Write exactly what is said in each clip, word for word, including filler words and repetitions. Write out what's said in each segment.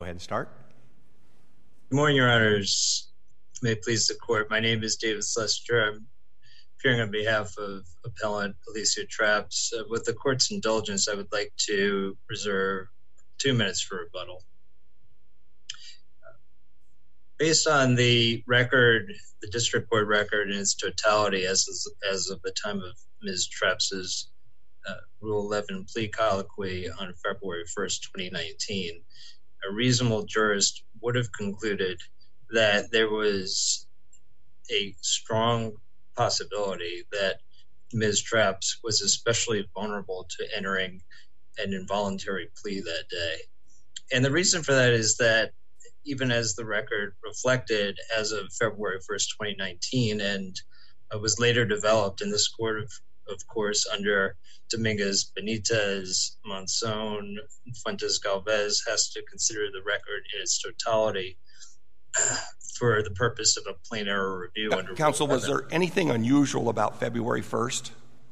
ahead and start. Good morning, Your Honors. May it please the Court. My name is David Slester. I'm appearing on behalf of Appellant Alicia Trapps. Uh, with the Court's indulgence, I would like to reserve two minutes for rebuttal. Uh, based on the record, the District Court record in its totality as, as of the time of Miz Trapps's uh, Rule eleven plea colloquy on February first, twenty nineteen, a reasonable jurist would have concluded that there was a strong possibility that Miz Trapps was especially vulnerable to entering an involuntary plea that day. And the reason for that is that even as the record reflected as of February first, twenty nineteen, and uh, was later developed in this court, of, of course, under Dominguez, Benitez, Monzon, Fuentes Galvez, has to consider the record in its totality for the purpose of a plain error review. Uh, under Counsel, was there anything unusual about February first?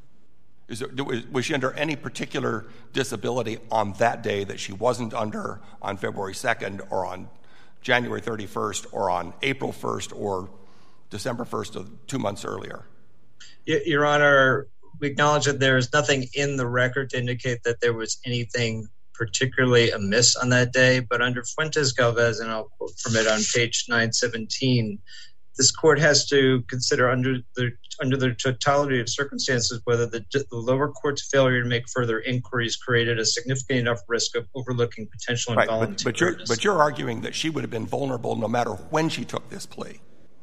Is there, was she under any particular disability on that day that she wasn't under on February second or on January thirty-first or on April first or December first of two months earlier? Your Honor, we acknowledge that there is nothing in the record to indicate that there was anything particularly amiss on that day, but under Fuentes Galvez, and I'll quote from it on page nine seventeen, this court has to consider under the under the totality of circumstances whether the, the lower court's failure to make further inquiries created a significant enough risk of overlooking potential right, involuntary but, but, you're, but you're arguing that she would have been vulnerable no matter when she took this plea.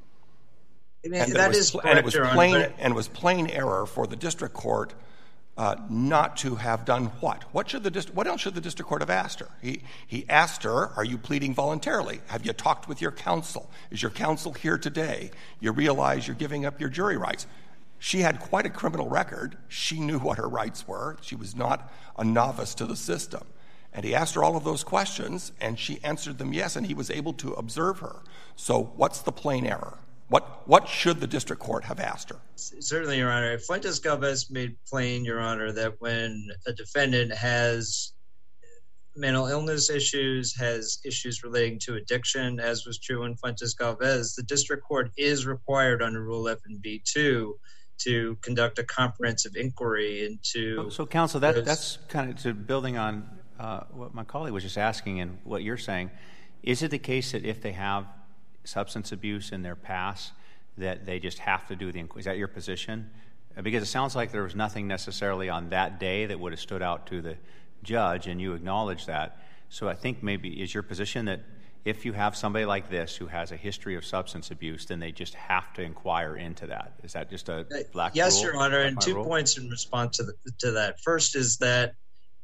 And, and that was, is correct, and it was Your plain Honor, but, and it was plain error for the district court uh, not to have done what? What should the what else should the district court have asked her? He he asked her, "Are you pleading voluntarily? Have you talked with your counsel? Is your counsel here today? You realize you're giving up your jury rights." She had quite a criminal record. She knew what her rights were. She was not a novice to the system. And he asked her all of those questions, and she answered them yes, and he was able to observe her. So what's the plain error? What what should the district court have asked her? Certainly, Your Honor. Fuentes Galvez made plain, Your Honor, that when a defendant has mental illness issues, has issues relating to addiction, as was true in Fuentes Galvez, the district court is required under Rule eleven B two to conduct a comprehensive inquiry into... So, so counsel, that, that's kind of to building on uh, what my colleague was just asking and what you're saying. Is it the case that if they have substance abuse in their past that they just have to do the inquiry? Is that your position? Because it sounds like there was nothing necessarily on that day that would have stood out to the judge, and you acknowledge that. So I think maybe is your position that if you have somebody like this who has a history of substance abuse, then they just have to inquire into that? Is that just a black yes, rule? Your Honor, and two rule? points in response to, the, to that. First is that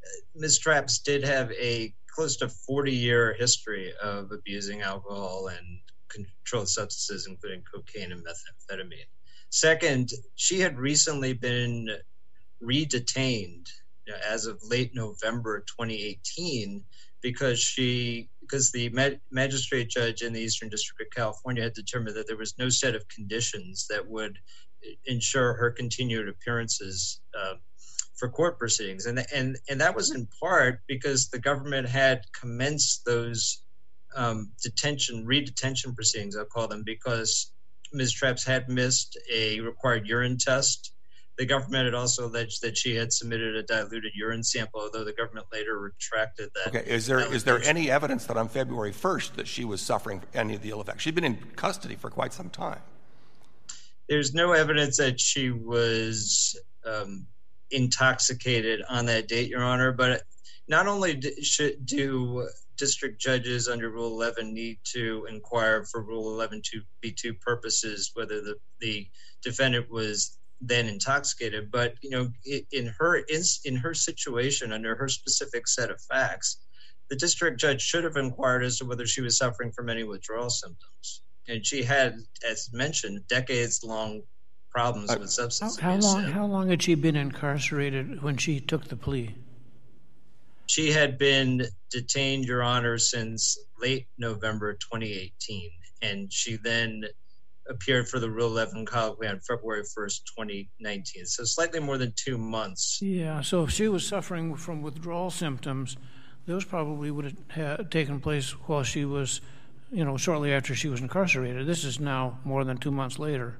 Miz Trapps did have a close to forty-year history of abusing alcohol and controlled substances, including cocaine and methamphetamine. Second, she had recently been re-detained you know, as of late November twenty eighteen because she because the mag- magistrate judge in the Eastern District of California had determined that there was no set of conditions that would ensure her continued appearances uh, for court proceedings. And, and, and that was in part because the government had commenced those um, detention, re-detention proceedings, I'll call them, because Miz Trapps had missed a required urine test. The government had also alleged that she had submitted a diluted urine sample, although the government later retracted that. Okay, is there is there any evidence that on February first that she was suffering any of the ill effects? She'd been in custody for quite some time. There's no evidence that she was um, intoxicated on that date, Your Honor, but not only do, should, do district judges under Rule eleven need to inquire for Rule eleven B two purposes whether the, the defendant was then intoxicated, but you know, in her in, in her situation, under her specific set of facts, the district judge should have inquired as to whether she was suffering from any withdrawal symptoms. And she had, as mentioned, decades-long problems uh, with substance how, abuse. How long? How long had she been incarcerated when she took the plea? She had been detained, Your Honor, since late November twenty eighteen, and she then appeared for the Rule eleven colloquy on February first, twenty nineteen. So slightly more than two months. Yeah, so if she was suffering from withdrawal symptoms, those probably would have ha- taken place while she was, you know, shortly after she was incarcerated. This is now more than two months later.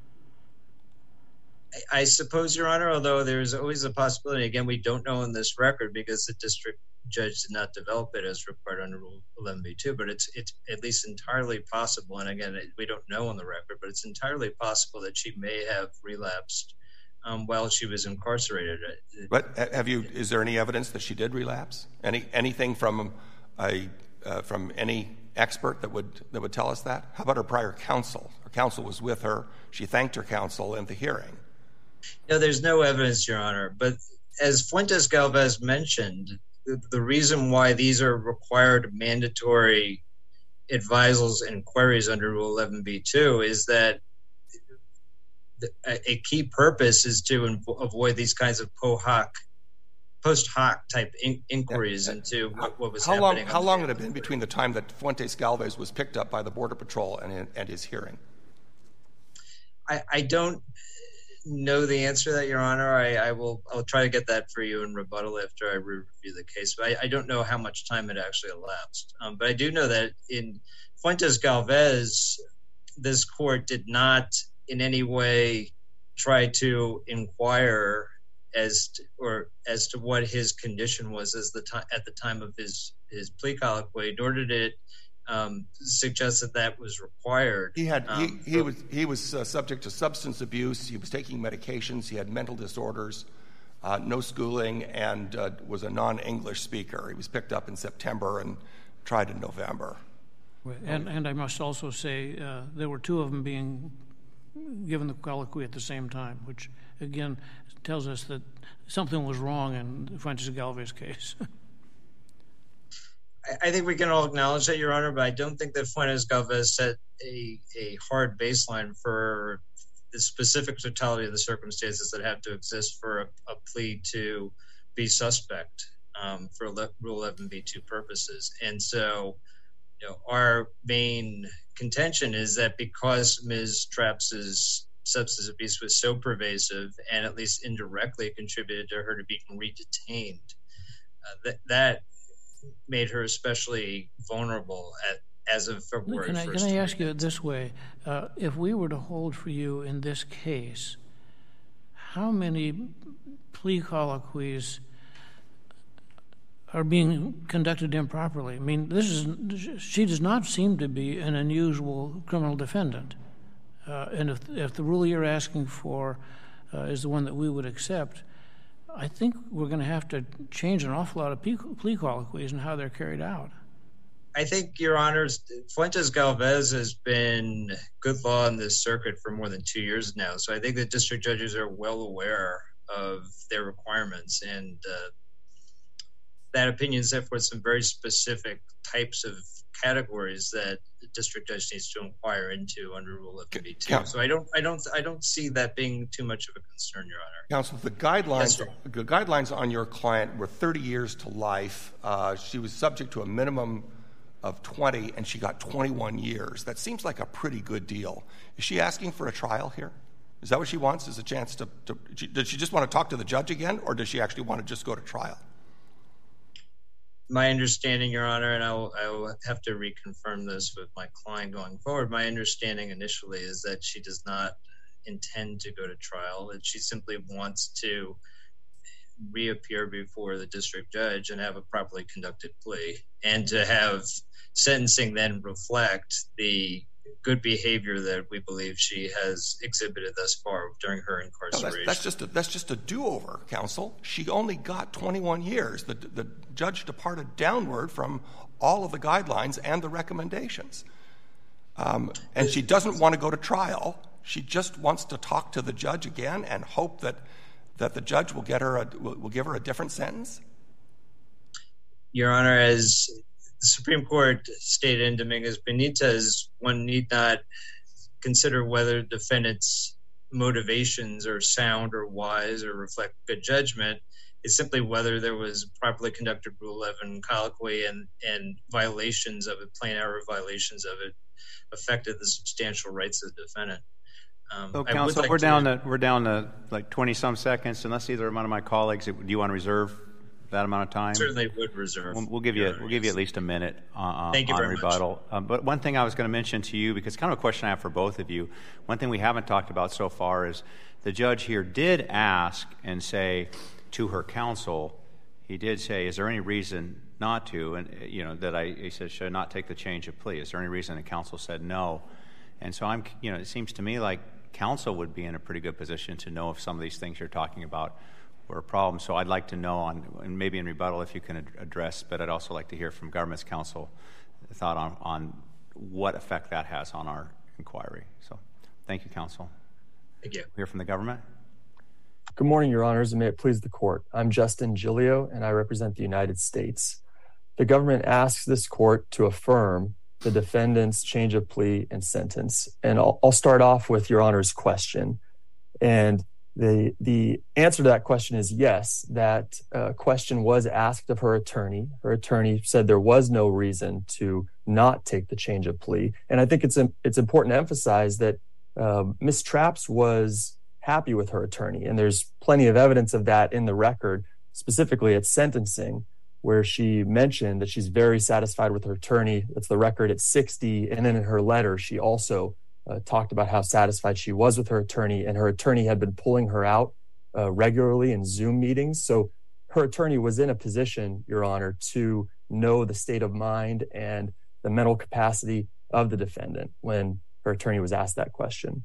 I, I suppose, Your Honor, although there's always a possibility, again, we don't know in this record because the district judge did not develop it as required under Rule eleven B two, but it's it's at least entirely possible, and again, we don't know on the record, but it's entirely possible that she may have relapsed um, while she was incarcerated. But have you? Is there any evidence that she did relapse? Any anything from a uh, from any expert that would that would tell us that? How about her prior counsel? Her counsel was with her. She thanked her counsel in the hearing. No, there's no evidence, Your Honor. But as Fuentes-Galvez mentioned, the, the reason why these are required mandatory advisals and queries under Rule eleven B two is that a key purpose is to inv- avoid these kinds of po hoc, post hoc type in- inquiries yeah. into what, what was how happening. Long, how long had it been between the time that Fuentes-Galvez was picked up by the Border Patrol and, and his hearing? I, I don't know the answer to that, Your Honor. I, I will. I'll try to get that for you in rebuttal after I re- review the case. But I, I don't know how much time had actually elapsed. Um, but I do know that in Fuentes-Galvez, this court did not in any way try to inquire as to, or as to what his condition was as the time at the time of his his plea colloquy, nor did it um, suggest that that was required. He had um, he, he was he was uh, subject to substance abuse. He was taking medications. He had mental disorders, uh, no schooling, and uh, was a non-English speaker. He was picked up in September and tried in November. And and I must also say uh, there were two of them being given the colloquy at the same time, which again tells us that something was wrong in Fuentes-Galvez's case. I think we can all acknowledge that, Your Honor, but I don't think that Fuentes-Galvez set a, a hard baseline for the specific totality of the circumstances that have to exist for a, a plea to be suspect um, for Rule eleven B two purposes. And so, you know, our main contention is that because Miz Trapps's substance abuse was so pervasive and at least indirectly contributed to her to being redetained, uh, that that made her especially vulnerable at, as of February can I, first. Can I ask you it this way? Uh, if we were to hold for you in this case, how many plea colloquies are being conducted improperly? I mean, this is she does not seem to be an unusual criminal defendant. Uh, and if, if the rule you're asking for uh, is the one that we would accept, I think we're going to have to change an awful lot of plea colloquies and how they're carried out. I think, Your Honors, Fuentes-Galvez has been good law in this circuit for more than two years now. So I think that district judges are well aware of their requirements. And uh, that opinion set forth some very specific types of categories that the district judge needs to inquire into under Rule eleven B two. So I don't, I don't, I don't see that being too much of a concern, Your Honor. Counsel, the guidelines, Yes, the guidelines on your client were thirty years to life. Uh, she was subject to a minimum of twenty, and she got twenty-one years. That seems like a pretty good deal. Is she asking for a trial here? Is that what she wants? Is a chance to? to she, does she just want to talk to the judge again, or does she actually want to just go to trial? My understanding, Your Honor, and I will, I will have to reconfirm this with my client going forward, my understanding initially is that she does not intend to go to trial, that she simply wants to reappear before the district judge and have a properly conducted plea, and to have sentencing then reflect the good behavior that we believe she has exhibited thus far during her incarceration. No, that's, that's just a, that's just a do-over, counsel. She only got twenty-one years. The, the judge departed downward from all of the guidelines and the recommendations. Um, and she doesn't want to go to trial. She just wants to talk to the judge again and hope that that the judge will get her a, will, will give her a different sentence. Your Honor, as the Supreme Court stated in Dominguez-Benitez, one need not consider whether defendants' motivations are sound or wise or reflect good judgment. It's simply whether there was properly conducted Rule eleven colloquy and, and violations of it, plain error violations of it, affected the substantial rights of the defendant. Um, so, counsel, like we're to, down to we're down to like twenty some seconds. Unless either one of my colleagues, do you want to reserve that amount of time? Certainly would reserve. We'll, we'll give you we'll give you at least a minute uh, Thank you on very rebuttal. Um, but one thing I was going to mention to you, because kind of a question I have for both of you, one thing we haven't talked about so far is the judge here did ask and say to her counsel, he did say, is there any reason not to? And, you know, that I, he said, should I not take the change of plea? Is there any reason? And counsel said no. And so I'm, you know, it seems to me like counsel would be in a pretty good position to know if some of these things you're talking about were a problem. So I'd like to know on, and maybe in rebuttal if you can address, but I'd also like to hear from government's counsel thought on, on what effect that has on our inquiry. So thank you, counsel. Thank you. Hear from the government. Good morning, Your Honors, and may it please the court. I'm Justin Giglio, and I represent the United States. The government asks this court to affirm the defendant's change of plea and sentence. And I'll, I'll start off with Your Honor's question. And the the answer to that question is yes, that uh, question was asked of her attorney. Her attorney said there was no reason to not take the change of plea. And I think it's it's important to emphasize that uh, Miz Trapps was happy with her attorney. And there's plenty of evidence of that in the record, specifically at sentencing, where she mentioned that she's very satisfied with her attorney. That's the record at sixty. And then in her letter, she also uh, talked about how satisfied she was with her attorney, and her attorney had been pulling her out uh, regularly in Zoom meetings. So her attorney was in a position, Your Honor, to know the state of mind and the mental capacity of the defendant when her attorney was asked that question.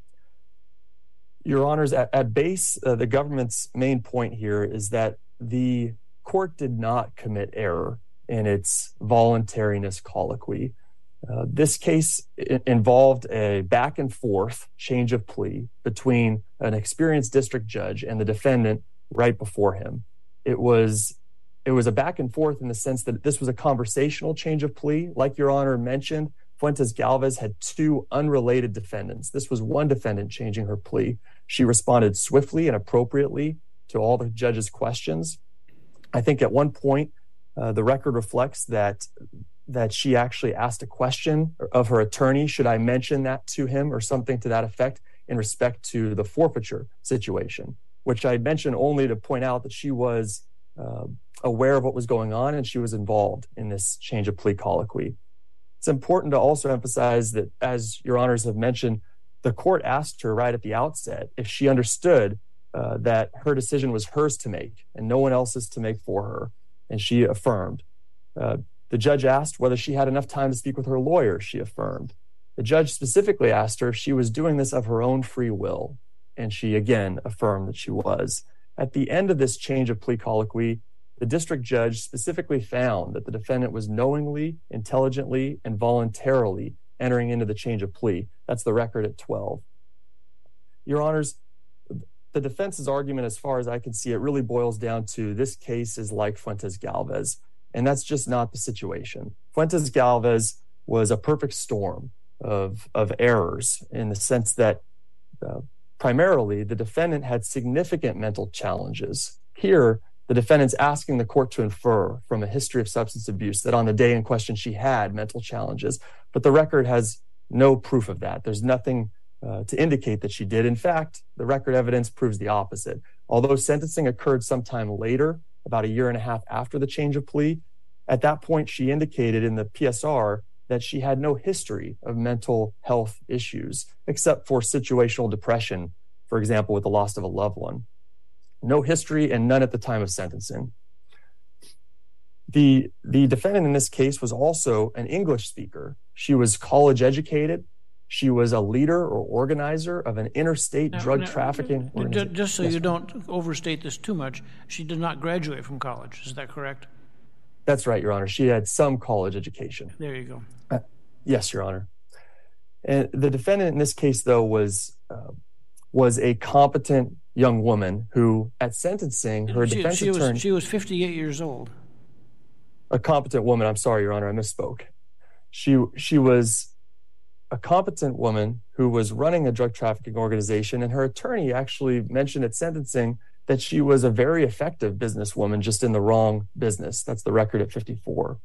Your Honors, at, at base, uh, the government's main point here is that the court did not commit error in its voluntariness colloquy. Uh, this case I- involved a back and forth change of plea between an experienced district judge and the defendant right before him. It was it was a back and forth in the sense that this was a conversational change of plea. Like Your Honor mentioned, Fuentes-Galvez had two unrelated defendants. This was one defendant changing her plea. She responded swiftly and appropriately to all the judge's questions. I think at one point, uh, the record reflects that that she actually asked a question of her attorney, should I mention that to him or something to that effect in respect to the forfeiture situation, which I mentioned only to point out that she was uh, aware of what was going on and she was involved in this change of plea colloquy. It's important to also emphasize that, as Your Honors have mentioned, the court asked her right at the outset if she understood uh, that her decision was hers to make and no one else's to make for her, and she affirmed. Uh, the judge asked whether she had enough time to speak with her lawyer. She affirmed. The judge specifically asked her if she was doing this of her own free will, and she again affirmed that she was. At the end of this change of plea colloquy, the district judge specifically found that the defendant was knowingly, intelligently, and voluntarily entering into the change of plea. That's the record at twelve. Your Honors, the defense's argument, as far as I can see, it really boils down to this case is like Fuentes-Galvez, and that's just not the situation. Fuentes-Galvez was a perfect storm of, of errors in the sense that uh, primarily the defendant had significant mental challenges. Here, the defendant's asking the court to infer from a history of substance abuse that on the day in question she had mental challenges, but the record has no proof of that. There's nothing uh, to indicate that she did. In fact, the record evidence proves the opposite. Although sentencing occurred sometime later, about a year and a half after the change of plea, at that point she indicated in the P S R that she had no history of mental health issues, except for situational depression, for example, with the loss of a loved one. No history and none at the time of sentencing. The, the defendant in this case was also an English speaker. She was college educated. She was a leader or organizer of an interstate now, drug now, trafficking organization. Just so yes, you don't overstate this too much, she did not graduate from college. Is that correct? That's right, Your Honor. She had some college education. There you go. Uh, yes, Your Honor. And the defendant in this case, though, was uh, was a competent young woman who, at sentencing, her she, defense she attorney... Was, she was fifty-eight years old. A competent woman. I'm sorry, Your Honor, I misspoke. She she was a competent woman who was running a drug trafficking organization, and her attorney actually mentioned at sentencing that she was a very effective businesswoman, just in the wrong business. That's the record at fifty-four.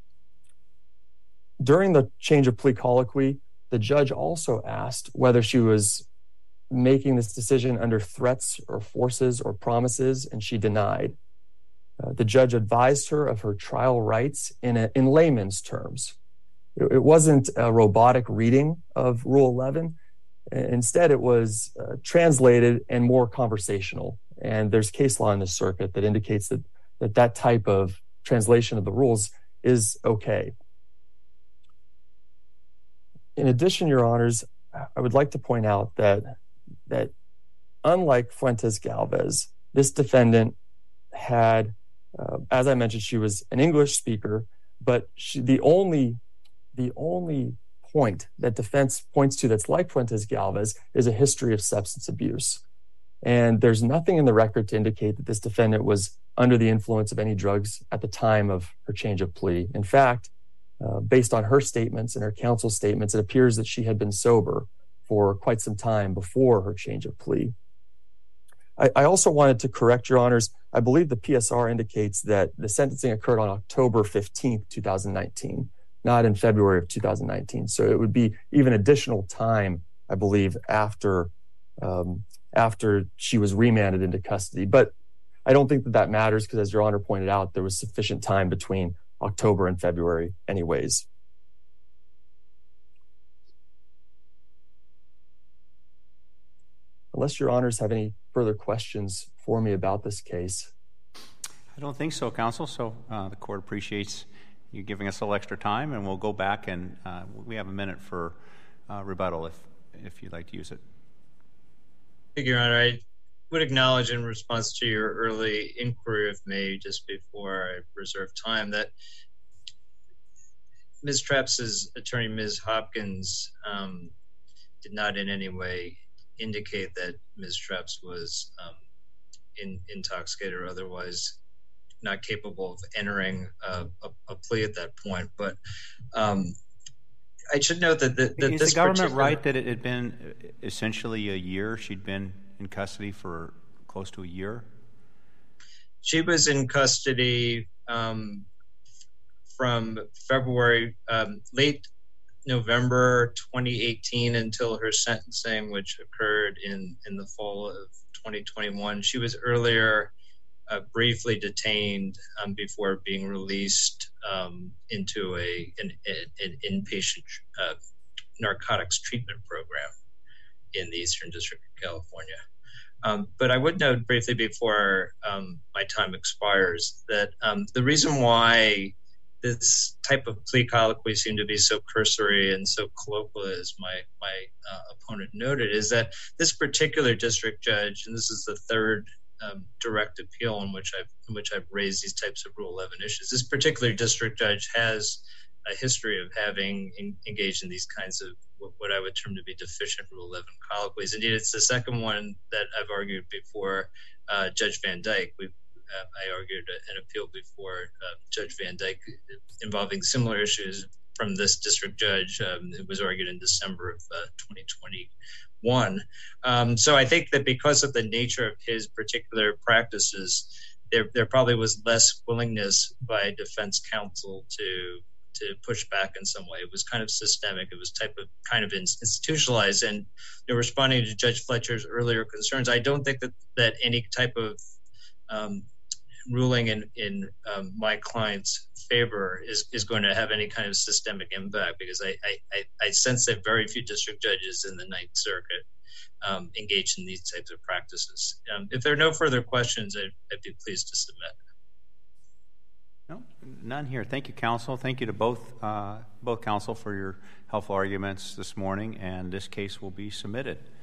During the change of plea colloquy, the judge also asked whether she was making this decision under threats or forces or promises, and she denied. Uh, the judge advised her of her trial rights in, a, in layman's terms. It, it wasn't a robotic reading of Rule eleven. Instead, it was uh, translated and more conversational. And there's case law in the circuit that indicates that, that that type of translation of the rules is okay. In addition, Your Honors, I would like to point out that, that unlike Fuentes-Galvez, this defendant had, uh, as I mentioned, she was an English speaker, but she, the only the only point that defense points to that's like Fuentes-Galvez is a history of substance abuse. And there's nothing in the record to indicate that this defendant was under the influence of any drugs at the time of her change of plea. In fact, uh, based on her statements and her counsel's statements, it appears that she had been sober for quite some time before her change of plea. I, I also wanted to correct, Your Honors, I believe the P S R indicates that the sentencing occurred on October fifteenth, twenty nineteen, not in February of two thousand nineteen. So it would be even additional time, I believe, after um, after she was remanded into custody. But I don't think that that matters because, as Your Honor pointed out, there was sufficient time between October and February anyways. Unless Your Honors have any further questions for me about this case. I don't think so, counsel. So uh, the court appreciates you giving us a little extra time, and we'll go back and uh, we have a minute for uh, rebuttal if if you'd like to use it. Thank you, Your Honor. I would acknowledge in response to your early inquiry of me just before I reserve time that Miz Trapp's attorney, Miz Hopkins, um, did not in any way indicate that Miz Trapp's was um, in, intoxicated or otherwise not capable of entering a, a, a plea at that point. But um, I should note that, the, that is this the government particular... right that it had been essentially a year? She'd been in custody for close to a year? She was in custody um, from February, um, late November twenty eighteen until her sentencing, which occurred in, in the fall of twenty twenty-one. She was earlier uh, briefly detained um, before being released um, into a an, an inpatient uh, narcotics treatment program in the Eastern District of California. Um, but I would note briefly before um, my time expires that um, the reason why this type of plea colloquy seemed to be so cursory and so colloquial, as my my uh, opponent noted, is that this particular district judge, and this is the third um, direct appeal in which I've in which I've raised these types of Rule eleven issues. This particular district judge has a history of having in, engaged in these kinds of what, what I would term to be deficient Rule eleven colloquies. Indeed, it's the second one that I've argued before uh, Judge Van Dyke. We've Uh, I argued an appeal before uh, Judge Van Dyke involving similar issues from this district judge. Um, it was argued in December of uh, twenty twenty-one. Um, so I think that because of the nature of his particular practices, there, there probably was less willingness by defense counsel to to push back in some way. It was kind of systemic. It was type of kind of institutionalized. And you know, responding to Judge Fletcher's earlier concerns, I don't think that that any type of um, ruling in, in um, my client's favor is, is going to have any kind of systemic impact, because I, I, I sense that very few district judges in the Ninth Circuit um, engage in these types of practices. Um, if there are no further questions, I'd, I'd be pleased to submit. No, none here. Thank you, counsel. Thank you to both uh, both counsel for your helpful arguments this morning, and this case will be submitted.